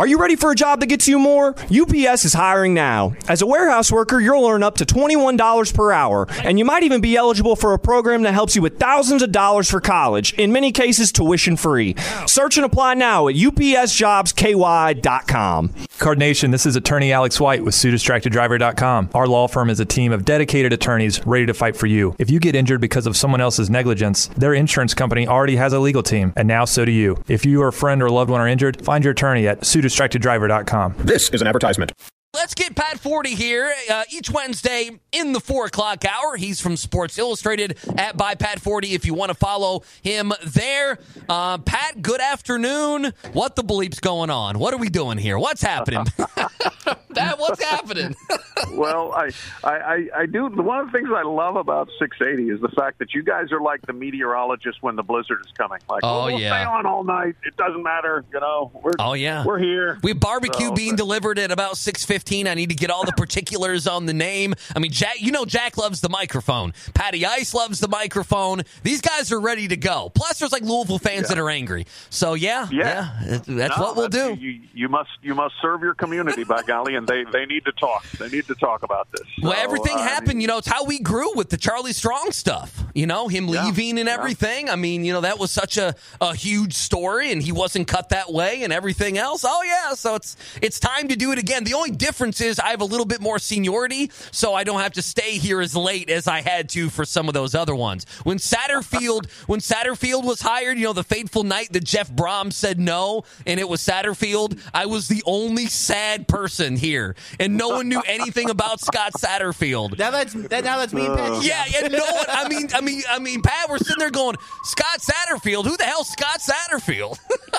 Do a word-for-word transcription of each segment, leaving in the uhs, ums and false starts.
Are you ready for a job that gets you more? U P S is hiring now. As a warehouse worker, you'll earn up to twenty-one dollars per hour, and you might even be eligible for a program that helps you with thousands of dollars for college, in many cases tuition free. Search and apply now at U P S jobs K Y dot com. Card Nation, this is attorney Alex White with Sue Distracted Driver dot com. Our law firm is a team of dedicated attorneys ready to fight for you. If you get injured because of someone else's negligence, their insurance company already has a legal team, and now so do you. If you or a friend or loved one are injured, find your attorney at Sue Distracted Driver dot com. This is an advertisement. Let's get Pat Forty here uh, each Wednesday in the four o'clock hour. He's from Sports Illustrated at by Pat Forty if you want to follow him there. Uh, Pat, good afternoon. What the bleep's going on? What are we doing here? What's happening? Pat, what's happening? Well, I, I, I do. One of the things I love about six eighty is the fact that you guys are like the meteorologists when the blizzard is coming. Like, oh, oh we'll yeah. stay on all night. It doesn't matter. You know, we're, oh, yeah. we're here. We have barbecue so, being delivered at about six fifteen. I need to get all the particulars on the name. I mean, Jack, you know Jack loves the microphone. Patty Ice loves the microphone. These guys are ready to go. Plus, there's like Louisville fans yeah. that are angry. So, yeah, yeah, yeah that's no, what we'll that's, do. You, you must you must serve your community, by golly, and they, they need to talk. They need to talk about this. So, well, everything uh, happened. You know, it's how we grew with the Charlie Strong stuff. You know, him yeah, leaving and everything. Yeah. I mean, you know, that was such a, a huge story, and he wasn't cut that way and everything else. Oh, yeah, so it's it's time to do it again. The only difference is I have a little bit more seniority, so I don't have to stay here as late as I had to for some of those other ones. When Satterfield, when Satterfield was hired, you know, the fateful night that Jeff Brom said no, and it was Satterfield, I was the only sad person here, and no one knew anything about Scott Satterfield. Now that's that, now that's me and Pat. Yeah, yeah, no one. I mean, I mean, I mean, Pat, we're sitting there going, Scott Satterfield. Who the hell's Scott Satterfield?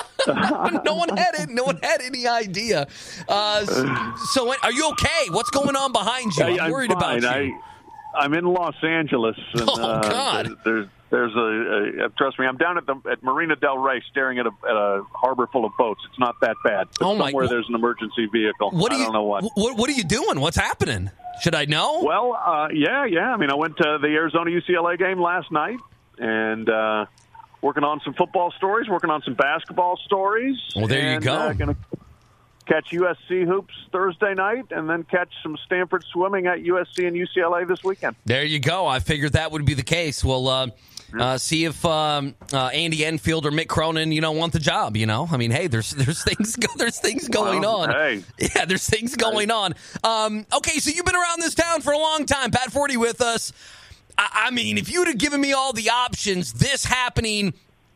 no one had it. No one had any idea. Uh, so, are you okay? What's going on behind you? I'm, I'm worried fine. about you. I, I'm in Los Angeles. And, oh, God. Uh, there's there's a, a trust me. I'm down at the at Marina Del Rey, staring at a, at a harbor full of boats. It's not that bad. But oh my! Somewhere there's an emergency vehicle. What do I you, don't know what. what. What are you doing? What's happening? Should I know? Well, uh, yeah, yeah. I mean, I went to the Arizona U C L A game last night, and uh, working on some football stories, working on some basketball stories. Well, there and, you go. Uh, gonna catch U S C hoops Thursday night, and then catch some Stanford swimming at U S C and U C L A this weekend. There you go. I figured that would be the case. Well, uh, uh, see if um, uh, Andy Enfield or Mick Cronin, you know, want the job. You know, I mean, hey, there's there's things go, there's things going well, on. Hey. Yeah, there's things going hey. on. Um, okay, so you've been around this town for a long time. Pat Forty with us. I, I mean, if you'd have given me all the options, this happening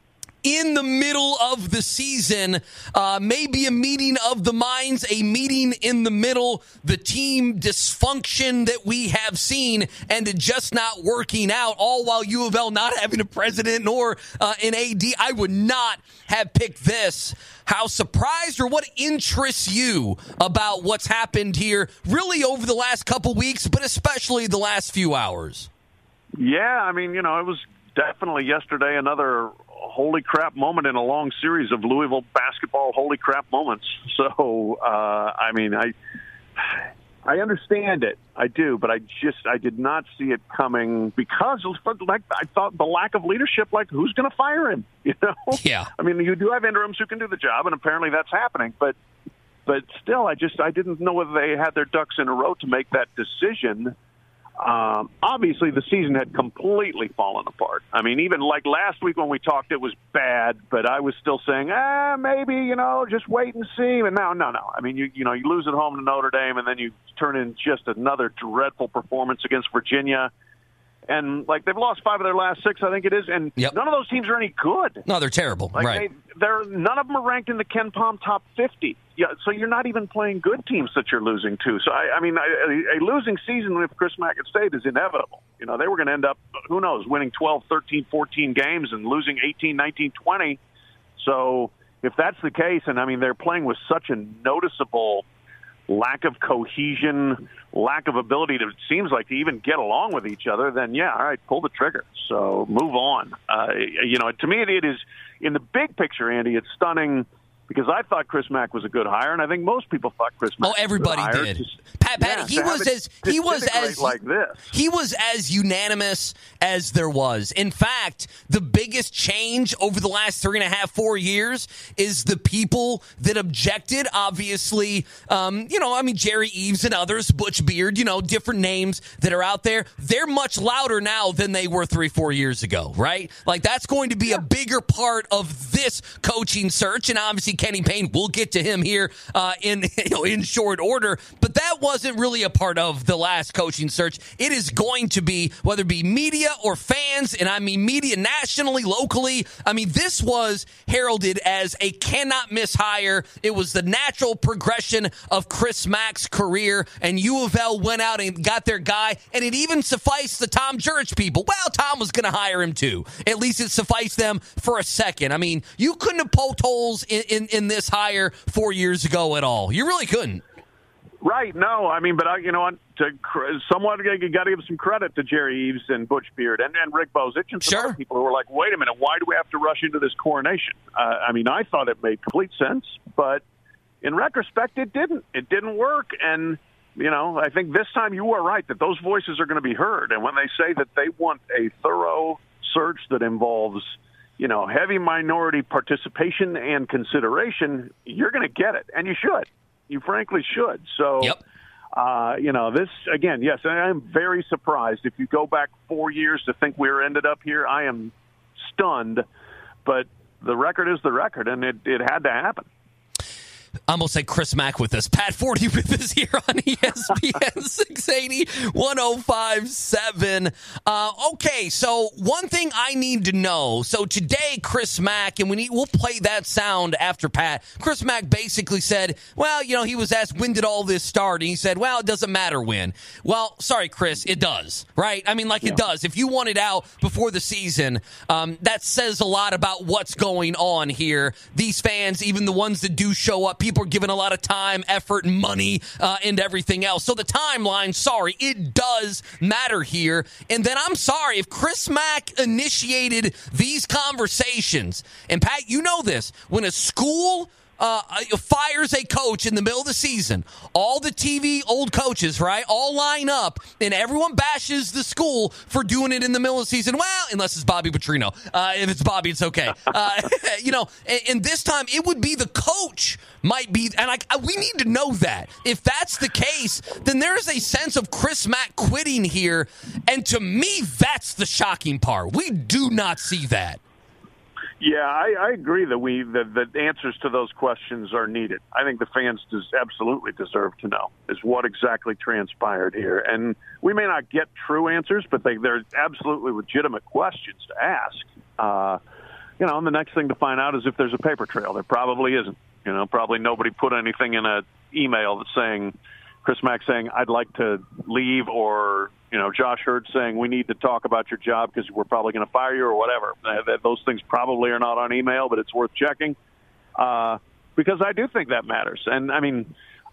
in the middle of the season, uh, maybe a meeting of the minds, a meeting in the middle, the team dysfunction that we have seen and it just not working out, all while U of L not having a president nor uh, an A D. I would not have picked this. How surprised or what interests you about what's happened here really over the last couple weeks, but especially the last few hours? Yeah, I mean, you know, it was definitely yesterday another holy crap moment in a long series of Louisville basketball holy crap moments. So, uh, I mean, I I understand it. I do, but I just I did not see it coming because, like, I thought the lack of leadership, like, who's going to fire him? You know? Yeah. I mean, you do have interims who can do the job, and apparently that's happening. But, but still, I just I didn't know whether they had their ducks in a row to make that decision. Um, obviously, the season had completely fallen apart. I mean, even like last week when we talked, it was bad, but I was still saying, ah, maybe, you know, just wait and see. And now, no, no. I mean, you you know, you lose at home to Notre Dame, and then you turn in just another dreadful performance against Virginia. And, like, they've lost five of their last six, I think it is, and yep. none of those teams are any good. No, they're terrible. Like right. They, they're none of them are ranked in the Ken Pom top fifty. Yeah, so you're not even playing good teams that you're losing to. So, I, I mean, a, a losing season with Chris Mackett State is inevitable. You know, they were going to end up, who knows, winning twelve, thirteen, fourteen games and losing eighteen, nineteen, twenty. So if that's the case, and, I mean, they're playing with such a noticeable lack of cohesion, lack of ability to, it seems like, to even get along with each other, then, yeah, all right, pull the trigger. So move on. Uh, you know, to me, it is, in the big picture, Andy, it's stunning because I thought Chris Mack was a good hire, and I think most people thought Chris Mack. Oh, everybody was a good hire. did. Pat, Pat, yeah, he was it as he was as like this. He was as unanimous as there was. In fact, the biggest change over the last three and a half, four years is the people that objected. Obviously, um, you know, I mean, Jerry Eaves and others, Butch Beard, you know, different names that are out there. They're much louder now than they were three, four years ago, right? Like that's going to be yeah. a bigger part of this coaching search, and obviously Kenny Payne. We'll get to him here uh, in you know in short order, but that wasn't really a part of the last coaching search. It is going to be, whether it be media or fans, and I mean media nationally, locally. I mean, this was heralded as a cannot miss hire. It was the natural progression of Chris Mack's career, and U of L went out and got their guy, and it even sufficed the Tom Jurich people. Well, Tom was going to hire him too. At least it sufficed them for a second. I mean, you couldn't have poked holes in, in, in this hire four years ago at all. You really couldn't. Right. No, I mean, but I, you know, to somewhat you got to give some credit to Jerry Eaves and Butch Beard and, and Rick Bozich and some sure. other people who were like, wait a minute, why do we have to rush into this coronation? Uh, I mean, I thought it made complete sense, but in retrospect, it didn't. It didn't work. And, you know, I think this time you are right that those voices are going to be heard. And when they say that they want a thorough search that involves, you know, heavy minority participation and consideration, you're going to get it. And you should. You frankly should. So, yep. uh, you know, this, again, yes, I'm very surprised. If you go back four years to think we were ended up here, I am stunned. But the record is the record, and it, it had to happen. I almost said Chris Mack with us. Pat Forty with us here on E S P N six eighty, one oh five point seven. Uh, okay, so one thing I need to know. So today, Chris Mack, and we need, we'll play that sound after Pat. Chris Mack basically said, well, you know, he was asked, when did all this start? And he said, well, it doesn't matter when. Well, sorry, Chris, it does, right? I mean, like yeah. it does. If you want it out before the season, um, that says a lot about what's going on here. These fans, even the ones that do show up, people are giving a lot of time, effort, and money uh, and everything else. So the timeline, sorry, it does matter here. And then I'm sorry, if Chris Mack initiated these conversations, and Pat, you know this, when a school Uh, fires a coach in the middle of the season, all the T V old coaches, right, all line up, and everyone bashes the school for doing it in the middle of the season. Well, unless it's Bobby Petrino. Uh, if it's Bobby, it's okay. Uh, you know, and, and this time it would be the coach might be, and I, I, we need to know that. If that's the case, then there's a sense of Chris Mack quitting here, and to me, that's the shocking part. We do not see that. Yeah, I, I agree that we that the answers to those questions are needed. I think the fans des- absolutely deserve to know is what exactly transpired here. And we may not get true answers, but they, they're absolutely legitimate questions to ask. Uh, you know, and the next thing to find out is if there's a paper trail. There probably isn't. You know, probably nobody put anything in an email that's saying, Chris Mack saying, I'd like to leave, or, you know, Josh Hurd saying, we need to talk about your job because we're probably going to fire you or whatever. Those things probably are not on email, but it's worth checking uh, because I do think that matters. And, I mean,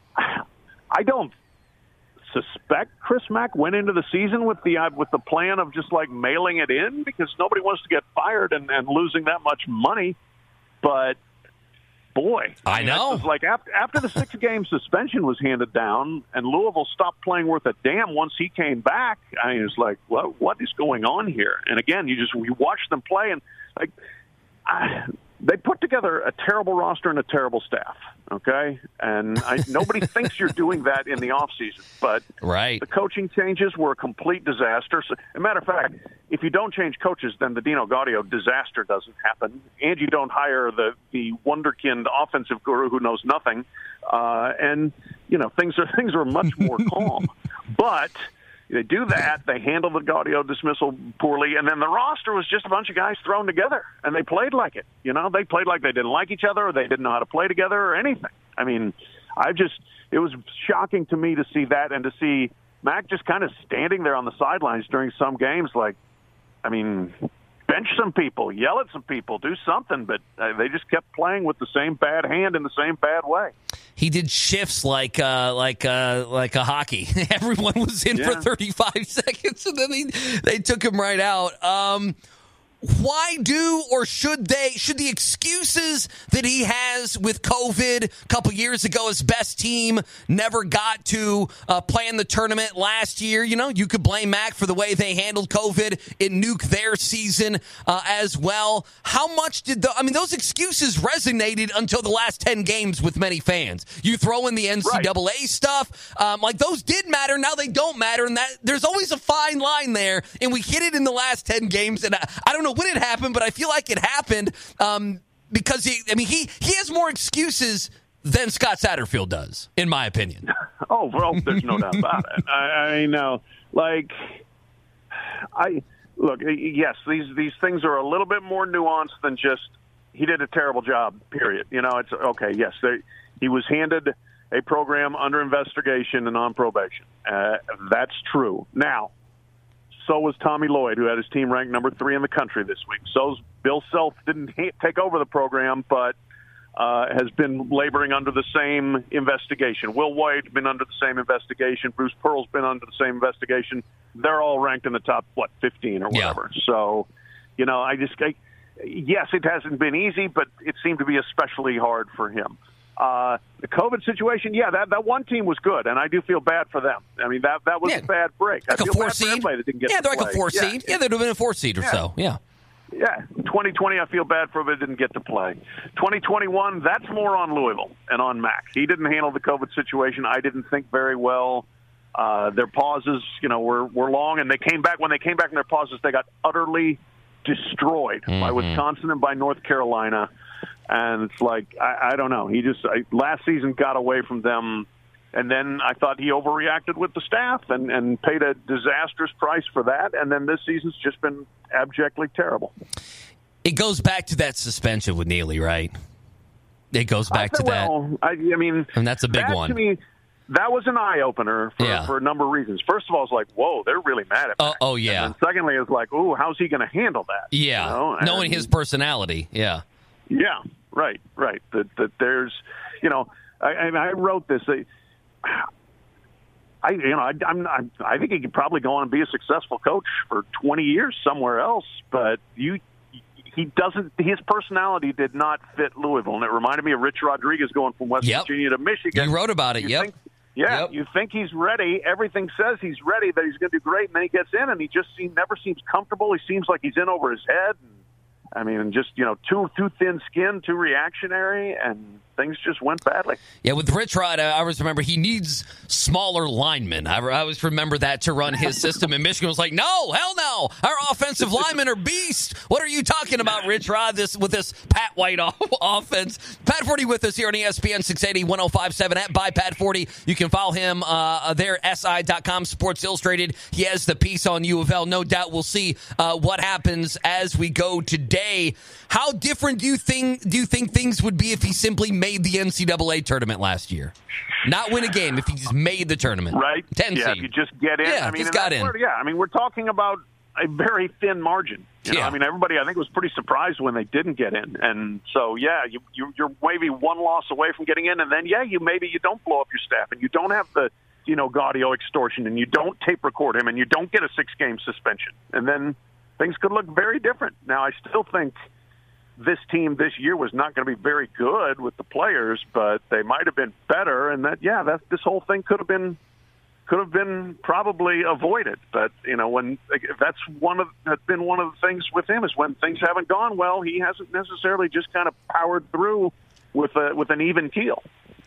I don't suspect Chris Mack went into the season with the uh, with the plan of just, like, mailing it in because nobody wants to get fired and, and losing that much money. But, boy, I know. It was like after, after the six-game suspension was handed down and Louisville stopped playing worth a damn once he came back, I mean, it was like, what, what is going on here? And again, you just you watch them play, and like I, they put together a terrible roster and a terrible staff. Okay, and I, nobody thinks you're doing that in the offseason, but right. the coaching changes were a complete disaster. So, as a matter of fact, if you don't change coaches, then the Dino Gaudio disaster doesn't happen, and you don't hire the the wonderkind offensive guru who knows nothing, uh, and you know things are things are much more calm. But they do that. They handle the Gaudio dismissal poorly, and then the roster was just a bunch of guys thrown together, and they played like it. You know, they played like they didn't like each other, or they didn't know how to play together, or anything. I mean, I just it was shocking to me to see that, and to see Mack just kind of standing there on the sidelines during some games, like, I mean, bench some people, yell at some people, do something, but uh, they just kept playing with the same bad hand in the same bad way. He did shifts like uh, like uh, like a hockey. Everyone was in yeah. for thirty-five seconds, and then they, they took him right out. Um, why do or should they, should the excuses that he has with COVID a couple years ago, his best team never got to uh, play in the tournament last year, you know, you could blame Mac for the way they handled COVID. It nuked their season uh, as well. How much did the, I mean, those excuses resonated until the last ten games with many fans. You throw in the N C double A right. stuff, um, like those did matter, now they don't matter, and that there's always a fine line there, and we hit it in the last ten games, and I, I don't know when it happened, but I feel like it happened um, because he, I mean, he, he has more excuses than Scott Satterfield does, in my opinion. Oh, well, there's no doubt about it. I, I know, like, I look, yes, these these things are a little bit more nuanced than just he did a terrible job, period. You know, it's okay, yes, they, he was handed a program under investigation and on probation. Uh, that's true. Now, so was Tommy Lloyd, who had his team ranked number three in the country this week. So's Bill Self didn't take over the program, but uh, has been laboring under the same investigation. Will White's been under the same investigation. Bruce Pearl's been under the same investigation. They're all ranked in the top, what, fifteen or whatever. Yeah. So, you know, I just, I, yes, it hasn't been easy, but it seemed to be especially hard for him. Uh, the COVID situation, yeah, that, that one team was good, and I do feel bad for them. I mean, that that was yeah. a bad break. Like I feel a four bad seed? for everybody that didn't get yeah, to they're play. like a four yeah. seed. Yeah, they'd have been a four seed or yeah. so. Yeah. Yeah, twenty twenty, I feel bad for him that didn't get to play. twenty twenty-one, that's more on Louisville and on Mac. He didn't handle the COVID situation. I didn't think very well. Uh, their pauses, you know, were, were long, and they came back. When they came back from their pauses, they got utterly destroyed mm-hmm. by Wisconsin and by North Carolina. And it's like, I, I don't know. He just, I, last season got away from them, and then I thought he overreacted with the staff and, and paid a disastrous price for that. And then this season's just been abjectly terrible. It goes back to that suspension with Neely, right? It goes back I, to well, that. I, I mean, and that's a big that, one. To me, that was an eye-opener for, yeah. for a number of reasons. First of all, it's like, whoa, they're really mad at me. Uh, oh, yeah. And then secondly, it's like, ooh, how's he going to handle that? Yeah, you know? and, knowing his personality, yeah. Yeah, right, right. That, that there's, you know, I, I wrote this. I, I you know, I, I'm, I'm, I think he could probably go on and be a successful coach for twenty years somewhere else, but you. He doesn't. His personality did not fit Louisville, and it reminded me of Rich Rodriguez going from West yep. Virginia to Michigan. You wrote about it. You yep. Think, yeah. Yep. You think he's ready. Everything says he's ready. That he's going to do great, and then he gets in, and he just seem, never seems comfortable. He seems like he's in over his head. And, I mean, just, you know, too too thin skin, too reactionary, and things just went badly. Yeah, with Rich Rod, I always remember he needs smaller linemen. I, I always remember that to run his system. And Michigan was like, no, hell no. Our offensive linemen are beasts. What are you talking about, Rich Rod, this, with this Pat White offense? Pat forty with us here on E S P N six eighty, ten fifty-seven at by Pat forty. You can follow him uh, there, S I dot com, Sports Illustrated. He has the piece on U of L. No doubt we'll see uh, what happens as we go today. How different do you think do you think things would be if he simply made the N C double A tournament last year? Not win a game, if he just made the tournament. Right. ten yeah, seed. if you just get in. Yeah, I mean, just got in. Where, yeah, I mean, we're talking about a very thin margin. You know? Yeah. I mean, everybody, I think, was pretty surprised when they didn't get in. And so, yeah, you, you, you're maybe one loss away from getting in, and then, yeah, you maybe you don't blow up your staff, and you don't have the, you know, Gaudio extortion, and you don't tape record him, and you don't get a six-game suspension. And then things could look very different. Now, I still think this team this year was not going to be very good with the players, but they might have been better, and that, yeah, that this whole thing could have been could have been probably avoided. But, you know, when that's one of that's been one of the things with him is when things haven't gone well, he hasn't necessarily just kind of powered through with a, with an even keel.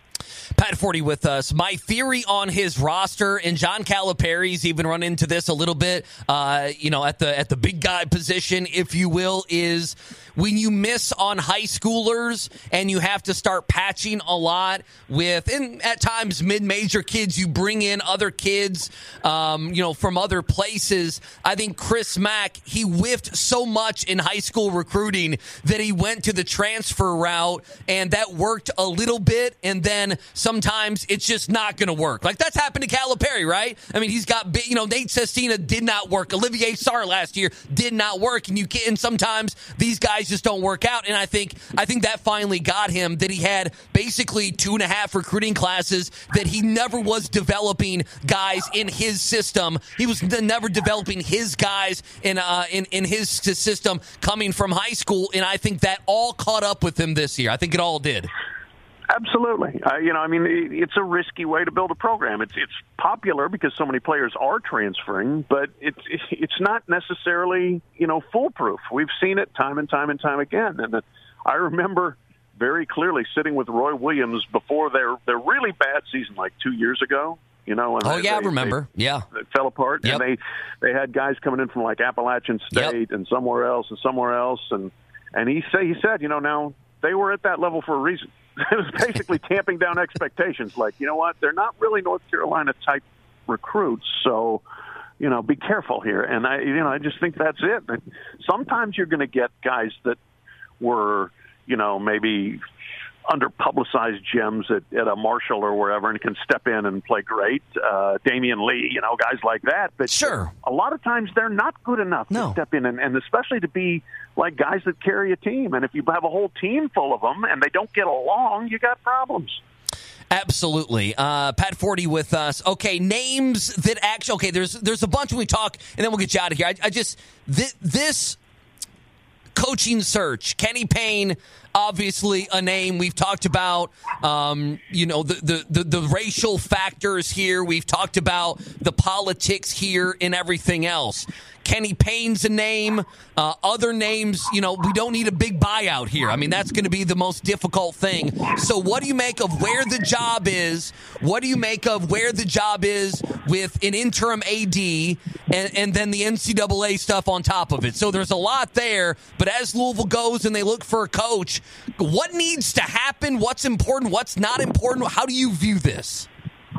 Pat forty with us. My theory on his roster, and John Calipari's even run into this a little bit, uh, you know, at the at the big guy position, if you will, is when you miss on high schoolers and you have to start patching a lot with, and at times mid-major kids, you bring in other kids, um, you know, from other places. I think Chris Mack, he whiffed so much in high school recruiting that he went to the transfer route, and that worked a little bit, and then sometimes it's just not going to work. Like, that's happened to Calipari, right? I mean, he's got, you know, Nate Sestina did not work. Olivier Sarr last year did not work, and you can, and sometimes these guys, guys just don't work out. And I think I think that finally got him, that he had basically two and a half recruiting classes, that he never was developing guys in his system. He was never developing his guys in uh, in, in his system coming from high school. And I think that all caught up with him this year. I think it all did. Absolutely. Uh, you know, I mean, it's a risky way to build a program. It's it's popular because so many players are transferring, but it's it's not necessarily, you know, foolproof. We've seen it time and time and time again. And I remember very clearly sitting with Roy Williams before their their really bad season, like two years ago. You know, and oh they, yeah, I they, remember. They, yeah, it fell apart, yep. and they they had guys coming in from like Appalachian State yep. and somewhere else and somewhere else, and and he say he said, you know, now they were at that level for a reason. It was basically tamping down expectations. Like, you know what? They're not really North Carolina type recruits, so you know, be careful here. And I, you know, I just think that's it. Sometimes you're going to get guys that were, you know, maybe under-publicized gems at, at a Marshall or wherever and can step in and play great. Uh, Damian Lee, you know, guys like that. But sure, a lot of times they're not good enough no. to step in, and, and especially to be like guys that carry a team. And if you have a whole team full of them and they don't get along, you got problems. Absolutely. Uh, Pat Forty with us. Okay, names that actually, okay, there's there's a bunch when we talk, and then we'll get you out of here. I, I just, th- this coaching search, Kenny Payne, obviously a name we've talked about, um, you know, the, the, the, the racial factors here. We've talked about the politics here and everything else. Kenny Payne's a name. Uh, other names, you know, we don't need a big buyout here. I mean, that's going to be the most difficult thing. So what do you make of where the job is? What do you make of where the job is with an interim A D and, and then the N C double A stuff on top of it? So there's a lot there. But as Louisville goes and they look for a coach, what needs to happen? What's important? What's not important? How do you view this?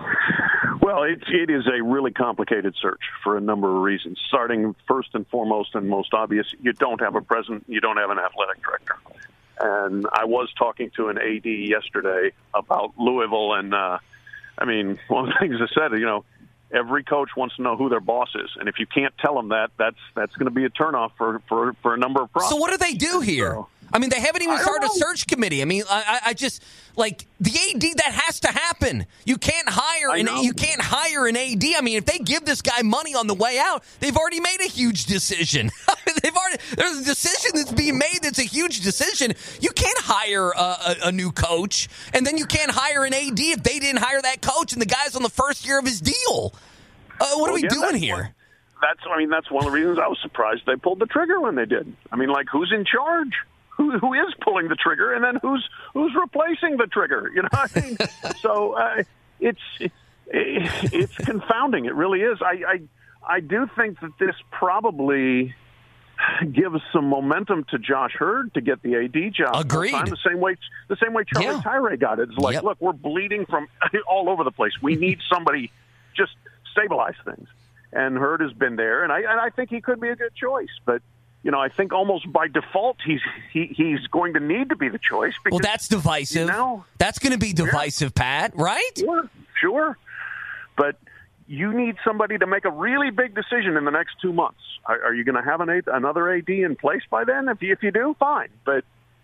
Well, it, it is a really complicated search for a number of reasons. Starting first and foremost and most obvious, you don't have a president, you don't have an athletic director. And I was talking to an A D yesterday about Louisville, and, uh, I mean, one of the things I said, you know, every coach wants to know who their boss is. And if you can't tell them that, that's that's going to be a turnoff for, for, for a number of problems. So what do they do here? So, I mean, they haven't even started a search committee. I mean, I, I just like the A D. That has to happen. You can't hire an you can't hire an A D. I mean, if they give this guy money on the way out, they've already made a huge decision. they've already there's a decision that's being made that's a huge decision. You can't hire a, a, a new coach, and then you can't hire an A D if they didn't hire that coach and the guy's on the first year of his deal. Uh, what well, are we yeah, doing here? One, that's I mean, that's one of the reasons I was surprised they pulled the trigger when they did. I mean, like, who's in charge? Who, who is pulling the trigger, and then who's who's replacing the trigger? You know, I mean, so uh, it's it, it's confounding. It really is. I, I I do think that this probably gives some momentum to Josh Hurd to get the A D job. Agreed. The same way the same way Charlie yeah. Tyree got it. It's like, yep. look, we're bleeding from all over the place. We need somebody just stabilize things, and Hurd has been there, and I and I think he could be a good choice, but. You know, I think almost by default he's he, he's going to need to be the choice. Because, well, that's divisive. You know, that's going to be divisive, yeah. Pat, right? Sure, sure. But you need somebody to make a really big decision in the next two months. Are, are you going to have an, another A D in place by then? If you, if you do, fine. But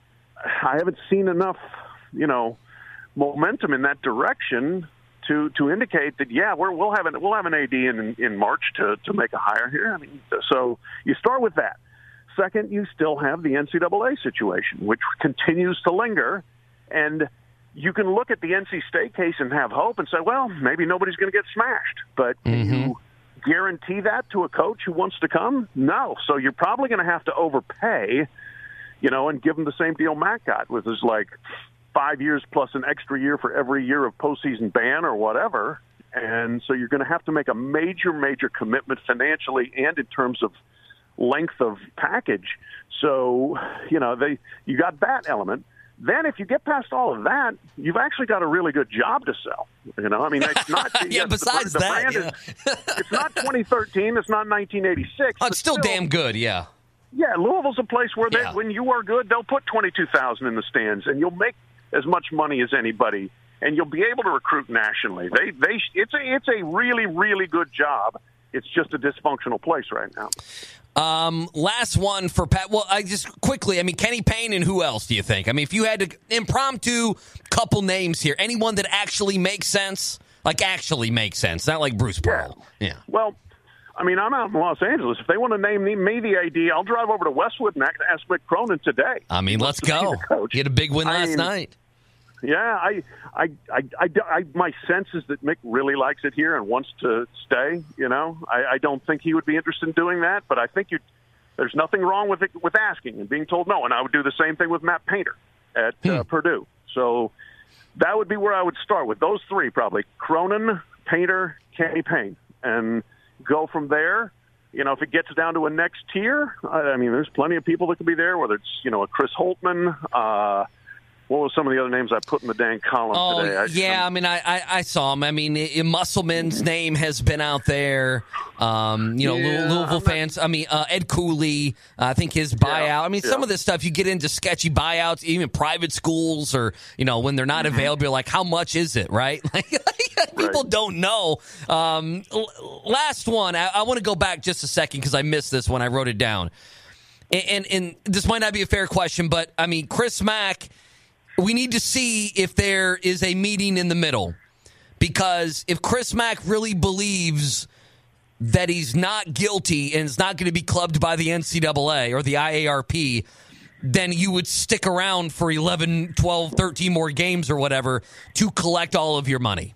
I haven't seen enough, you know, momentum in that direction to to indicate that yeah, we're, we'll have an we'll have an A D in in March to to make a hire here. I mean, so you start with that. Second, you still have the N C double A situation, which continues to linger. And you can look at the N C State case and have hope and say, well, maybe nobody's going to get smashed. But mm-hmm. can you guarantee that to a coach who wants to come? No. So you're probably going to have to overpay, you know, and give them the same deal Matt got, which is like five years plus an extra year for every year of postseason ban or whatever. And so you're going to have to make a major, major commitment financially and in terms of length of package. So, you know, they you got that element. Then if you get past all of that, you've actually got a really good job to sell. You know, I mean, it's not yeah, yes, besides the, the that, brand yeah. is, it's not twenty thirteen, it's not nineteen eighty-six. Oh, it's still, still damn good, yeah. Yeah, Louisville's a place where they, yeah. when you are good, they'll put twenty-two thousand in the stands, and you'll make as much money as anybody, and you'll be able to recruit nationally. They, they, it's a, it's a really, really good job. It's just a dysfunctional place right now. Um, last one for Pat. Well, I just quickly, I mean, Kenny Payne and who else do you think? I mean, if you had to impromptu couple names here, anyone that actually makes sense, like actually makes sense, not like Bruce Pearl. Yeah. yeah. Well, I mean, I'm out in Los Angeles. If they want to name me, me the A D, I'll drive over to Westwood and ask Mick Cronin today. I mean, let's go. He had a big win last I mean, night. Yeah, I, I, I, I, I, my sense is that Mick really likes it here and wants to stay. You know, I, I don't think he would be interested in doing that, but I think you, there's nothing wrong with it, with asking and being told no. And I would do the same thing with Matt Painter at hmm. uh, Purdue. So that would be where I would start with those three, probably Cronin, Painter, Kenny Payne, and go from there. You know, if it gets down to a next tier, I mean, there's plenty of people that could be there. Whether it's you know a Chris Holtmann. Uh, What was some of the other names I put in the dang column oh, today? I, yeah, I mean, I, I, I saw him. I mean, Musselman's name has been out there. Um, you know, yeah, Louisville fans. I mean, uh, Ed Cooley, uh, I think his buyout. Yeah, I mean, yeah. some of this stuff, you get into sketchy buyouts, even private schools or, you know, when they're not available, you're like, how much is it, right? Like, people right. don't know. Um, last one, I, I want to go back just a second because I missed this when I wrote it down. And, and, and this might not be a fair question, but, I mean, Chris Mack, we need to see if there is a meeting in the middle, because if Chris Mack really believes that he's not guilty and is not going to be clubbed by the N C double A or the I A R P, then you would stick around for eleven, twelve, thirteen more games or whatever to collect all of your money.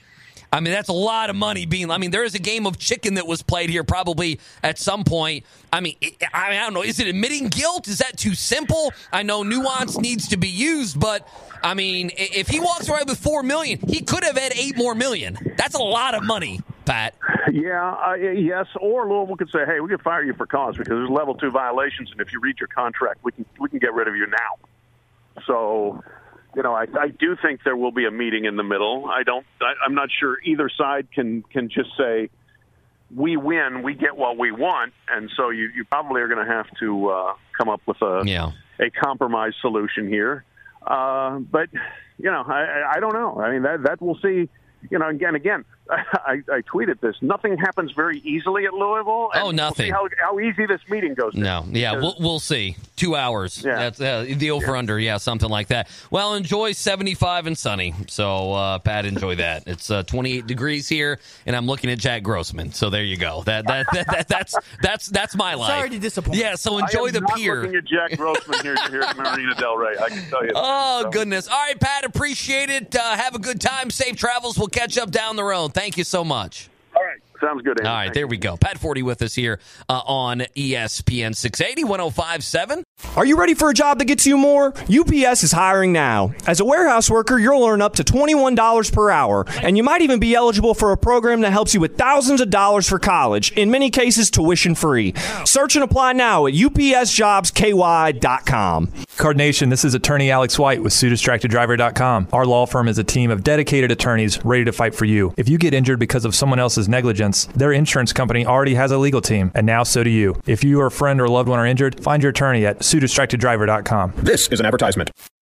I mean, that's a lot of money being. I mean, there is a game of chicken that was played here probably at some point. I mean, I, mean, I don't know. Is it admitting guilt? Is that too simple? I know nuance needs to be used, but I mean, if he walks away with four million, he could have had eight more million. That's a lot of money, Pat. Yeah, uh, yes. Or Louisville could say, "Hey, we can fire you for cause because there's level two violations, and if you read your contract, we can we can get rid of you now." So. You know, I, I do think there will be a meeting in the middle. I don't. I, I'm not sure either side can can just say, "We win, we get what we want," and so you, you probably are going to have to uh, come up with a yeah. a compromise solution here. Uh, but you know, I, I don't know. I mean, that that we'll see. You know, again, again, I, I tweeted this. Nothing happens very easily at Louisville. And oh, nothing. We'll see how, how easy this meeting goes. No, yeah, we'll, we'll see. Two hours. Yeah. That's uh, the over-under, yeah. yeah, something like that. Well, enjoy seventy-five and sunny. So, uh, Pat, enjoy that. It's uh, twenty-eight degrees here, and I'm looking at Jack Grossman. So there you go. That that, that, that that's that's that's my life. Sorry to disappoint. Yeah, so enjoy I am the not pier. Looking at Jack Grossman here, here at Marina Del Rey, I can tell you. Oh, so. goodness. All right, Pat, appreciate it. Uh, have a good time. Safe travels. We'll catch up down the road. Thank you so much. All right. Sounds good, Andy. All right, Thank there you. we go. Pat Forty with us here uh, on E S P N six eighty, one oh five point seven. Are you ready for a job that gets you more? U P S is hiring now. As a warehouse worker, you'll earn up to twenty-one dollars per hour, and you might even be eligible for a program that helps you with thousands of dollars for college, in many cases tuition free. Search and apply now at U P S jobs K Y dot com. Card Nation, this is attorney Alex White with Sue Distracted Driver dot com. Our law firm is a team of dedicated attorneys ready to fight for you. If you get injured because of someone else's negligence, their insurance company already has a legal team, and now so do you. If you or a friend or loved one are injured, find your attorney at Sue Distracted Driver dot com. This is an advertisement.